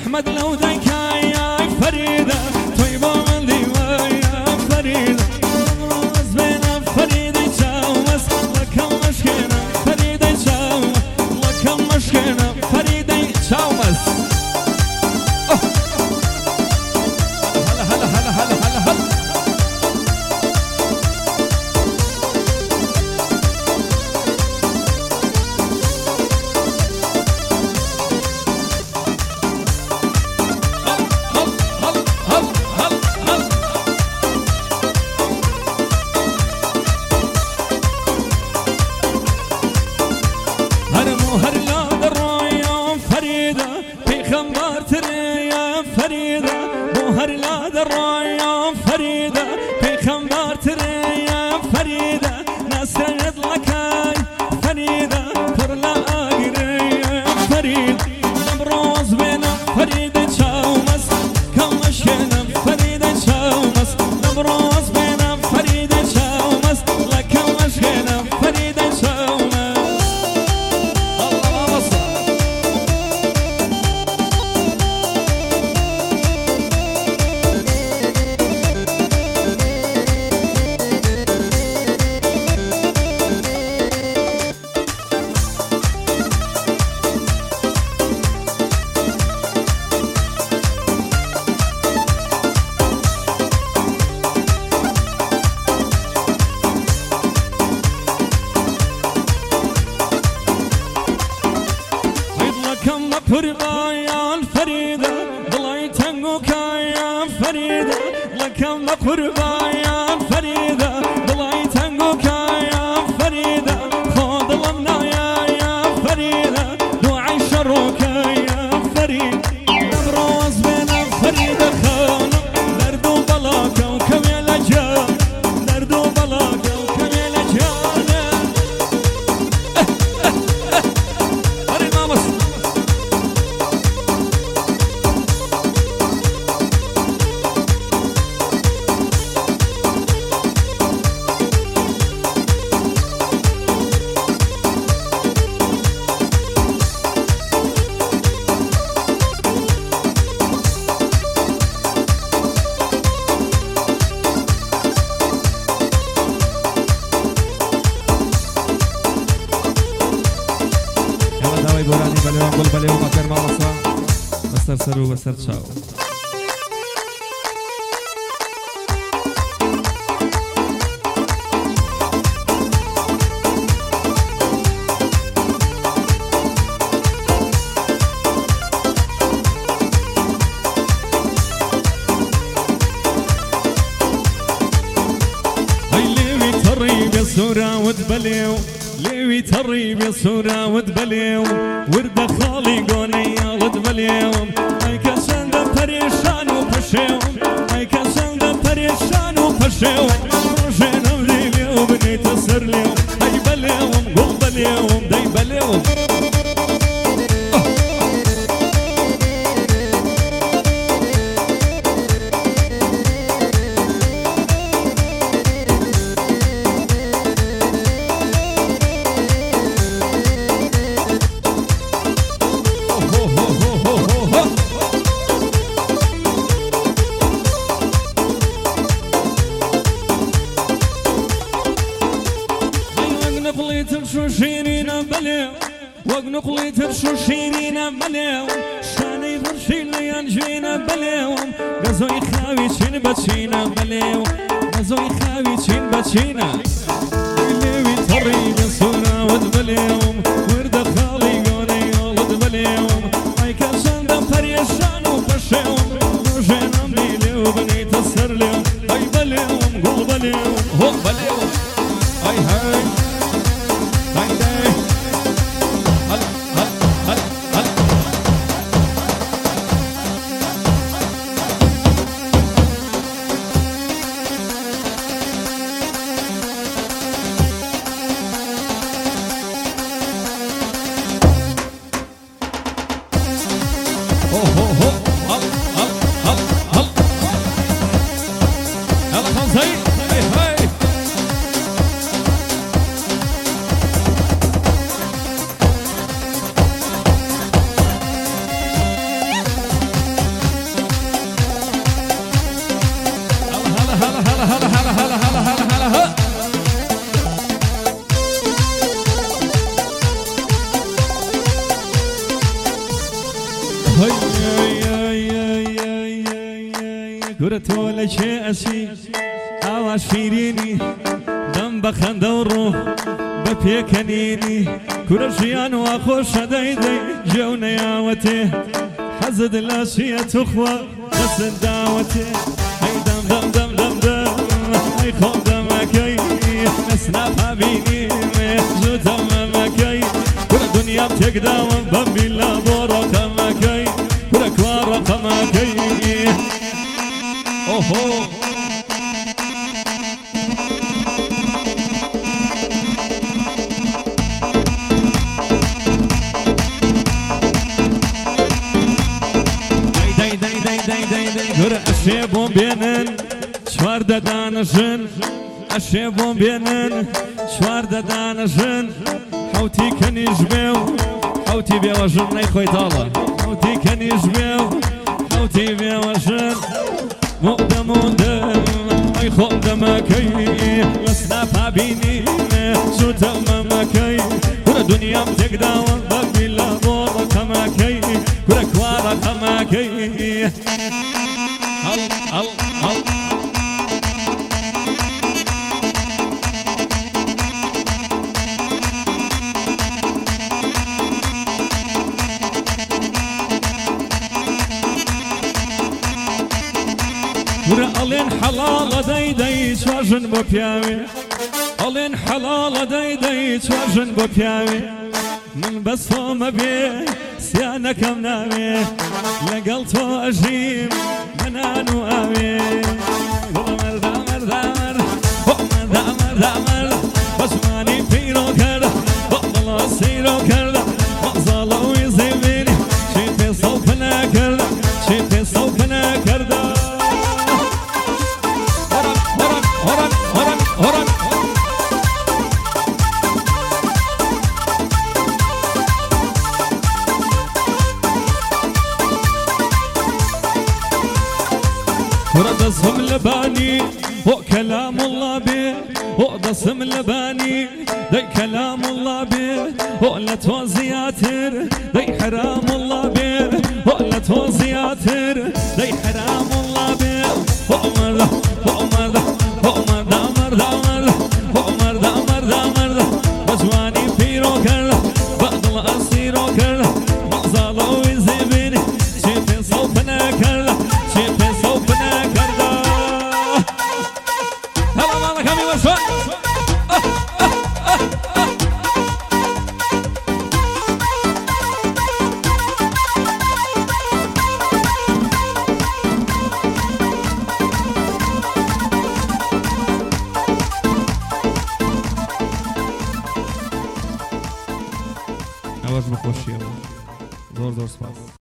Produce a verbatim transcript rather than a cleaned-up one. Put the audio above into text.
احمد لو ذكى يا فريده طيبه من ديوان يا فريده راس بين فريده جاوز لك المشكله فريده جاوز لك المشكله فريده جاوز هلا هلا هلا هلا هلا هلا سرو بسر چاو هاي ليوي تريب يا سورة وتبليو ليوي تريب يا سورة وتبليو ورد خالي قوني يا وتبليو ای کسان ده پریشان و پشیو ای کسان ده پریشان و پشیو روزه نولیو بنی تسرلیو ای بلیوم گل بلیوم دی بلیوم وقنقلي ترشو شيرينا بليو شاني برشي لي انجينا بليو غزوي خاوي تشين باتشينا بليو غزوي خاوي تشين باتشينا ليوي تريد صورة ودبليوم ورد خالي قولي ولد بليوم اي كاسان دا بريشان وبشيوم روجينا بليو بني تسر ليوم اي بليوم قول بليوم هو بليوم اي هاي هاي داي هلا هلا هلا هلا هلا هلا هلا هلا قرتو لشي أسي أواش فيريني دم بخنده و روح بپیکنینی کرشیان و خوش دایدی جو نیاوته حزد لاشیت و خوا دست دعوته ای دم دم دم دم دم ای خود دمکی نسنف بینیم زودم مکی کل دنیا تک داوم ببیلا بورا کمکی کل کوارا کمکی اوهو گره اشیبون بینن چوار دانشن اشیبون بینن چوار دانشن حوتی کنیش بیو حوتی بیوشن نیخوی تالا حوتی کنیش بیو حوتی بیوشن مقدم مقدم ای خود دمکی لسنا بینیم زودم مکی گره دنیام تک داوم ببیلا بورا کمکی گره کوارا کمکی هل هل هل ورا الين حلال داي داي تواجن بوبياوي الين حلال داي داي تواجن بوبياوي من بس فما بيه سيانا كم نامي لقلتو أجيم منانو آمي مرد مرد مرد مرد مرد مرد بس ماني فيرو كرد بطل سيرو كرد مقزالو يزيبيني شي في صوفنا كرد شي في صوفنا كرد هرب هرب هرب هرب هرب ودسم لباني هو كلام الله به هو دسم لباني دي كلام الله به هو لا توزياتر دي حرام الله به هو لا توزياتر دي حرام الله به هو مرده هو مرده هو مرده مرده مرده هو مرده مرده مرده بجواني فيرو كرده بقدل أسيرو كرده مقزالو يزيبيني شيفي صوفنا كرده شيفي صوفنا كرده هلا الله كمي وشوي أواج بخوشي زور زور سپاس